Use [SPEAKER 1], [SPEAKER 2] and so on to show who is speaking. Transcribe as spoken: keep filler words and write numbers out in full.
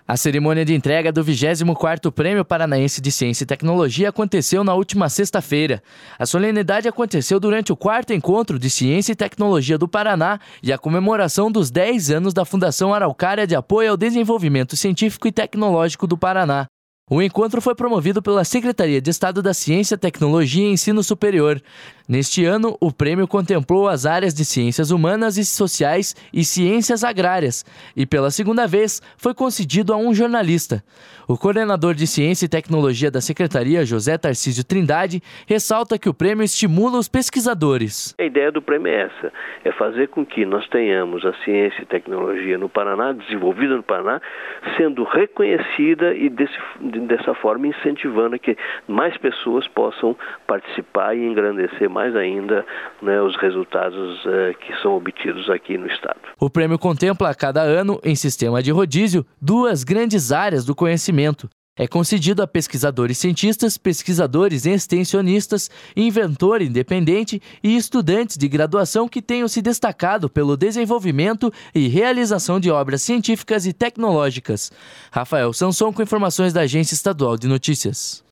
[SPEAKER 1] A cerimônia de entrega do vigésimo quarto Prêmio Paranaense de Ciência e Tecnologia aconteceu na última sexta-feira. A solenidade aconteceu durante o quarto Encontro de Ciência e Tecnologia do Paraná e a comemoração dos dez anos da Fundação Araucária de Apoio ao Desenvolvimento Científico e Tecnológico do Paraná. O encontro foi promovido pela Secretaria de Estado da Ciência, Tecnologia e Ensino Superior. Neste ano, o prêmio contemplou as áreas de Ciências Humanas e Sociais e Ciências Agrárias e, pela segunda vez, foi concedido a um jornalista. O coordenador de Ciência e Tecnologia da Secretaria, José Tarcísio Trindade, ressalta que o prêmio estimula os pesquisadores.
[SPEAKER 2] A ideia do prêmio é essa, é fazer com que nós tenhamos a ciência e tecnologia no Paraná, desenvolvida no Paraná, sendo reconhecida e desse, dessa forma incentivando que mais pessoas possam participar e engrandecer mais ainda, né, os resultados uh, que são obtidos aqui no estado.
[SPEAKER 1] O prêmio contempla a cada ano, em sistema de rodízio, duas grandes áreas do conhecimento. É concedido a pesquisadores cientistas, pesquisadores extensionistas, inventor independente e estudantes de graduação que tenham se destacado pelo desenvolvimento e realização de obras científicas e tecnológicas. Rafael Sanson com informações da Agência Estadual de Notícias.